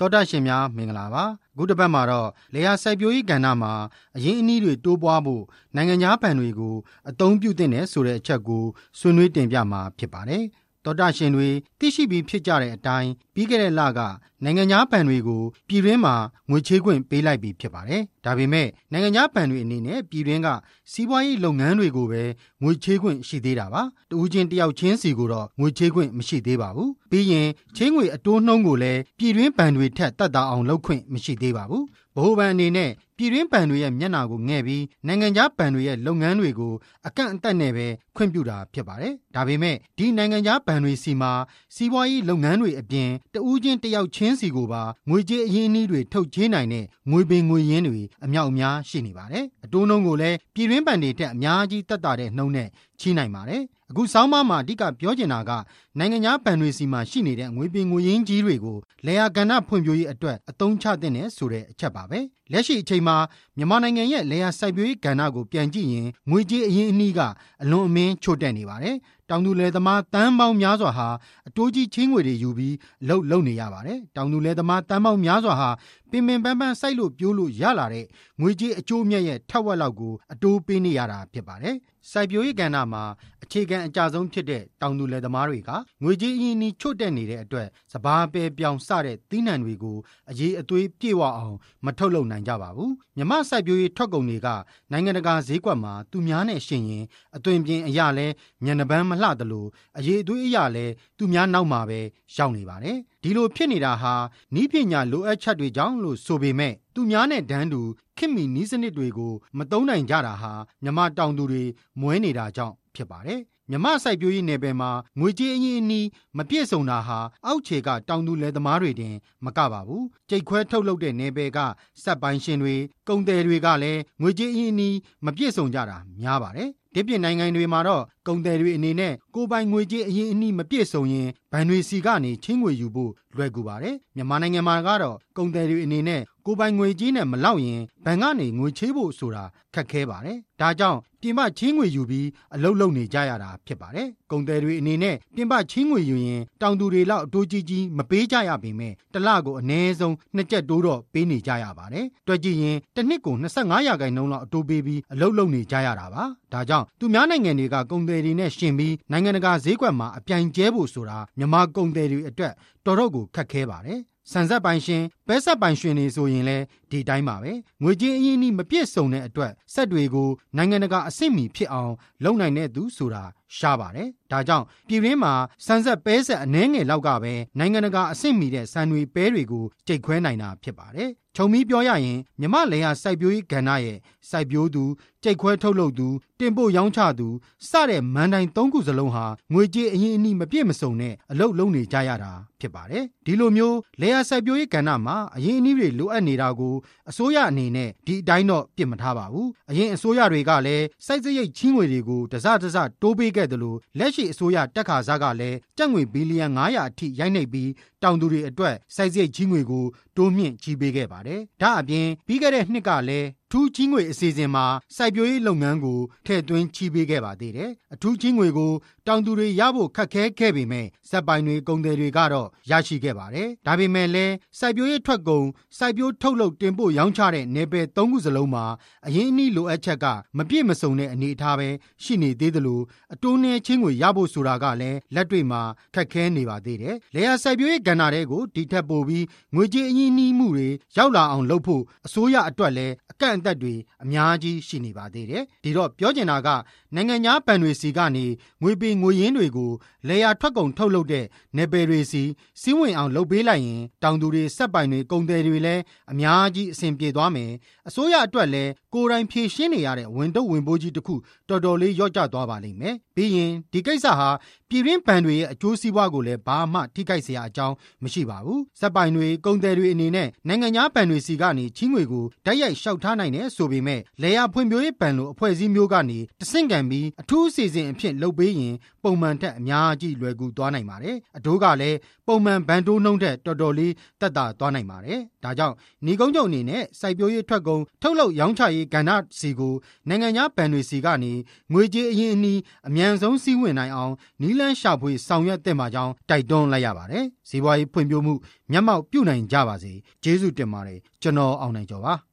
တောတာရှင်များမင်္ဂလာပါအခုတစ်ပတ်မှာတော့လယ်ယာစိုက်ပျိုးရေးကဏ္ဍမှာအရင်းအနှီးတွေတိုးပွားဖို့နိုင်ငံခြားဘဏ်တွေကိုအသုံးပြုသင့်တယ်ဆိုတဲ့အချက်ကိုဆွေးနွေးတင်ပြမှာဖြစ်ပါတယ်တောတာရှင်တွေသိရှိပြီးဖြစ်ကြတဲ့အတိုင်းပြီးခဲ့တဲ့လကနိုင်ငံခြားဘဏ်တွေကိုပြည်တွင်းမှာငွေချေးခွင့်ပေးလိုက်ပြီးဖြစ်ပါတယ်ဒါပေမဲ့နိုင်ငံခြားဘဏ်တွေအနေနဲ့ပြည်တွင်းကစီးပွားရေးလုပ်ငန်းတွေကိုပဲငွေချေးခွင့်ရှိသေးတာပါတဦးချင်းတယောက်ချင်းစီကိုတော့ငွေချေးခွင့်မရှိသေးပါဘူးပြီးရင်ချေးငွေအတိုးနှုန်းကိုလည်းပြည်တွင်းဘဏ်တွေထက်သက်သာအောင်လုပ်ခွင့်မရှိသေးပါဘူးဗဟိုဘဏ်အနေနဲ့ပြည်တွင်းဘဏ်တွေရဲ့မျက်နှာကိုငဲ့ပြီးနိုင်ငံခြားဘဏ်တွေရဲ့လုပ်ငန်းတွေကိုအကန့်အသတ်နဲ့ပဲခွင့်ပြုတာဖြစ်ပါတယ်ဒါပေမဲ့ဒီနိုင်ငံခြားဘဏ်တွေစီမှာစီးပွားရေးလုပ်ငန်းတွေအပြင်တဦးချင်းတယောက်ချင်းစီကိုပါငွေကြေးအရင်းအနှီးတွေထုတ်ချေးနိုင်တဲ့ငွေပင်ငွေရင်းတွေအမြောက်အများရှိနေပါတယ်အတိုးနှုန်းကိုလည်းပြည်တွင်းဘဏ်တွေထက်အများကြီးသက်သာတဲ့နှုန်းနဲ့ချေးနိုင်ပါတယ်အခုဆောင်းပါးမှာအဓိကပြောချင်တာကနိုင်ငံခြားဘဏ်တွေစီမှာရှိနေတဲ့ငွေပင်ငွေရင်းကြီးတွေကိုလယ်ယာကဏ္ဍဖွံ့ဖြိုးရေးအတွက်အသုံးချသင့်တယ်ဆိုတဲ့အချက်ပါပဲလက်ရှိအချိန်မှာမြန်မာနိုင်ငံရဲ့လယ်ယာစိုက်ပျိုးရေးကဏ္ဍကိုပြန်ကြည့်ရင်ငွေကြေးအရင်းအနှီးကအလွန်အမင်းချို့တဲ့နေပါတယ်တောင်သူလယ်သမားတန်းပေါင်းများစွာဟာအတိုးကြီးချင်းငွေတွေယူပြီးအလုပ်လုပ်နေရပါတယ်တောင်သူလယ်သမားတန်းပေါင်းများစွာဟာပင်ပန်းပန်းစိုက်လို့ပြိုးလို့ရလာတဲ့ငွေကြေးအကျိုးမြတ်ရဲ့ထက်ဝက်လောက်ကိုအတိုးပေးနေရတာဖြစ်ပါတယ်စိုက်ပျိုးရေးကဏ္ဍမှာအခြေခံအကျဆုံးဖြစ်တဲ့တောင်သူလယ်သမားတွေကငွေကြေးအရင်းအနှီးချို့တဲ့နေတဲ့အတွက်စပါးပဲပြောင်းစတဲ့သီးနှံတွေကိုအရေးအသွေးပြည့်ဝအောင်မထုတ်လုပ်နိုင်ကြပါဘူးမြမစိုက်ပျိုးရေးထွက်ကုန်တွေကနိုင်ငံတကာဈေးကွက်မှာသူများနဲ့ရှင်ရင်အသွင်ပြင်အရာလဲမျက်နှာပန်းမလှသလိုအရေးအသွေးအရာလဲသူများနောက်မှာပဲရောက်နေပါတယ်ဒီလိုဖြစ်နေတာဟာနီးပညာလိုအပ်ချက်တွေကြောင့်လို့ဆိုပေမဲ့သူများနဲ့တန်းတူခေတ်မီနည်းစနစ်တွေကိုမသုံးနိုင်ကြတာဟာမြမတောင်သူတွေမွဲနေတာကြောင့်ဖြစ်ပါတယ်မြမစိုက်ပျိုးရေးနယ်ပယ်မှာငွေကြေးအရင်းအနှီးမပြည့်စုံတာဟာအောက်ခြေကတောင်သူလယ်သမားတွေတင်မကပါဘူးကြိတ်ခွဲထုတ်လုပ်တဲ့နယ်ပယ်ကစက်ပိုင်းရှင်တွေကုန်သည်တွေကလည်းငွေကြေးအရင်းအနှီးမပြည့်စုံကြတာများပါတယ်ဒီပြင်နိုင်ငံတွေမှာတော့ကုန်သည်တွေအနေနဲ့ကိုယ်ပိုင်ငွေကြေးအရင်းအနှီးမပြည့်စုံရင်ဘဏ်တွေစီကနေချင်းငွေယူဖို့လွယ်ကူပါတယ်မြန်မာနိုင်ငံမှာကတော့ကုန်သည်တွေအနေနဲ့ကိုယ်ပိုင်ငွေကြေးနဲ့မလောက်ရင်ဘဏ်ကနေငွေချေးဖို့ဆိုတာခက်ခဲပါတယ်ဒါကြောင့်ပြင်ပချင်းငွေယူပြီးအလုပ်လုပ်နေကြရတာဖြစ်ပါတယ်ကုန်သည်တွေအနေနဲ့ပြင်ပချင်းငွေယူရင်တောင်သူတွေလောက်အတိုးကြီးမပေးကြရပေမဲ့တစ်လကိုအနည်းဆုံး2ကျပ်တိုးတော့ပေးနေကြရပါတယ်တွက်ကြည့်ရင်တစ်နှစ်ကို25%လောက်အတိုးပေးပြီးအလုပ်လုပ်နေကြရတာပါဒါကြောင့်သူများနိုင်ငံတွေကကုန်သည်တွေနဲ့ရှင်ပြီးနိုင်ငံတကာဈေးကွက်မှာအပြိုင်ကျဲဖို့ဆိုတာမြန်မာကုန်သည်တွေအတွက်တော်တော်ကိုခက်ခဲပါတယ်ဆန်ဆက်ပိုင်ရှင်ပဲဆက်ပိုင်ရှင်တွေဆိုရင်လည်းဒီတိုင်းပါပဲငွေကြေးအရင်းအနှီးမပြည့်စုံတဲ့အတွက်စက်တွေကိုနိုင်ငံတကာအဆင့်မီဖြစ်အောင်လုပ်နိုင်တဲ့သူဆိုတာရှားပါတယ်ဒါကြောင့်ပြည်တွင်းမှာဆန်ဆက်ပဲဆက်အနှဲငယ်လောက်ကပဲနိုင်ငံတကာအဆင့်မီတဲ့ဆန်တွေပဲတွေကိုကြိတ်ခွဲနိုင်တာဖြစ်ပါတယ်ခြုံပြီးပြောရရင်မြမလယ်ယာစိုက်ပျိုးရေးကဏ္ဍရဲ့စိုက်ပျိုးသူကြိတ်ခွဲထုတ်လုပ်သူတင်ပို့ရောင်းချသူစတဲ့မန်တိုင်၃ခုစလုံးဟာငွေကြေးအရင်းအနှီးမပြည့်မစုံတဲ့အလုပ်လုပ်နေကြရတာဖြစ်ပါတယ်ဒီလိုမျိုးလယ်ယာစိုက်ပျိုးရေးကဏ္ဍမှာအရင်းအနှီးတွေလိုအပ်နေတာကိုအစိုးရအနေနဲ့ဒီအတိုင်းတော့ပြစ်မထားပါဘူးအရင်အစိုးရတွေကလည်းစိုက်စရိတ်ချင်းငွေတွေကိုတစတိုးပေးခဲ့တယ်လို့လက်ရှိအစိုးရတက်ခါစားကလည်းကျပ်ငွေဘီလီယံ900အထိရိုက်နှိပ်ပြီးတောင်သူတွေအတွက်စိုက်စရိတ်ချင်းငွေကိုတိုးမြင့်ချီးပေးခဲ့ပါတယ်ဒါအပြင်ပြီးခဲ့တဲ့နှစ်ကလည်းထူးချင်းငွေအစီအစဉ်မှာစိုက်ပျိုးရေးလုပ်ငန်းကိုထည့်သွင်းချီးပေးခဲ့ပါသေးတယ်အထူးချင်းငွေကိုတောင်သူတွေရဖို့ခက်ခဲခဲ့ပေမဲ့စက်ပိုင်တွေကုန်သည်တွေကတော့ရရှိခဲ့ပါတယ်ဒါပေမဲ့လည်းစိုက်ပျိုးရေးထွက်ကုန်စိုက်ပျိုးထုတ်လုပ်တင်ပို့ရောင်းချတဲ့နယ်ပယ်၃ခုစလုံးမှာအရင်းအနှီးလိုအပ်ချက်ကမပြည့်မစုံတဲ့အနေအထားပဲရှိနေသေးသလိုအတိုးနှဲချင်းငွေရဖို့ဆိုတာကလည်းလက်တွေ့မှာခက်ခဲနေပါသေးတယ်လယ်ယာစိုက်ပျိုးရေးကဏ္ဍတွေကိုဒီထက်ပိုပြီးငွေကြေးအရင်းအနှီးမှုတွေရောက်လာအောင်လုပ်ဖို့အစိုးရအတွက်လည်းအကန့်အသတ်တွေအများကြီးရှိနေပါသေးတယ်ဒီတော့ပြောချင်တာကနိုင်ငံခြားဘဏ်တွေစီကနေငွေပေးငွေရင်းတွေကိုလယ်ယာထွက်ကုန်ထုတ်လုပ်တဲ့နယ်ပယ်တွေစီစီးဝင်အောင်လုပ်ပေးလိုက်ရင်တောင်သူတွေစက်ပိုင်တွေကုန်သည်တွေလည်းအများကြီးအဆင်ပြေသွားမယ်အစိုးရအတွက်လည်းကိုယ်တိုင်ဖြည့်ရှင်းနေရတဲ့ဝန်တုပ်ဝန်ပိုးကြီးတစ်ခုတော်တော်လေးရော့ကျသွားပါလိမ့်မယ်ပြီးရင်ဒီကိစ္စဟာပြည်တွင်းဘဏ်တွေရဲ့အကျိုးစီးပွားကိုလည်းဘာမှထိခိုက်เสียအကြောင်းမရှိပါဘူးစက်ပိုင်တွေကုန်သည်တွေအနေနဲ့နိုင်ငံခြားဘဏ်တွေစီကနေချင်းငွေကိုဓာတ်ရိုက်လျှောက်ထားနိုင်နိုင်တယ်ဆိုပေမဲ့လယ်ယာဖွံ့ဖြိုးရေးဘဏ်လိုအဖွဲ့အစည်းမျိုးကနေတဆင့်ခံပြီးအထူးအစီအစဉ်အဖြစ်လုပ်ပေးရင်ပုံမှန်ထက်အများကြီးလွယ်ကူသွားနိုင်ပါတယ်။အတိုးကလည်းပုံမှန်ဘဏ်တိုးနှုန်းထက်တော်တော်လေးသက်သာသွားနိုင်ပါတယ်။ဒါကြောင့်ညီကုန်းချုပ်အနေနဲ့စိုက်ပျိုးရေးထွက်ကုန်ထုတ်လုပ်ရောင်းချရေးကဏ္ဍစီကိုနိုင်ငံခြားဘဏ်တွေစီကနေငွေကြေးအရင်းအနှီးအမြန်ဆုံးစီးဝင်နိုင်အောင်နည်းလမ်းရှာဖွေဆောင်ရွက်သင့်ပါကြောင်းတိုက်တွန်းလိုက်ရပါတယ်။စီးပွားရေးဖွံ့ဖြိုးမှုမျက်မှောက်ပြုနိုင်ကြပါစေ။ကျေးဇူးတင်ပါတယ်။ကျွန်တော်အောင်နိုင်ကျော်ပါ။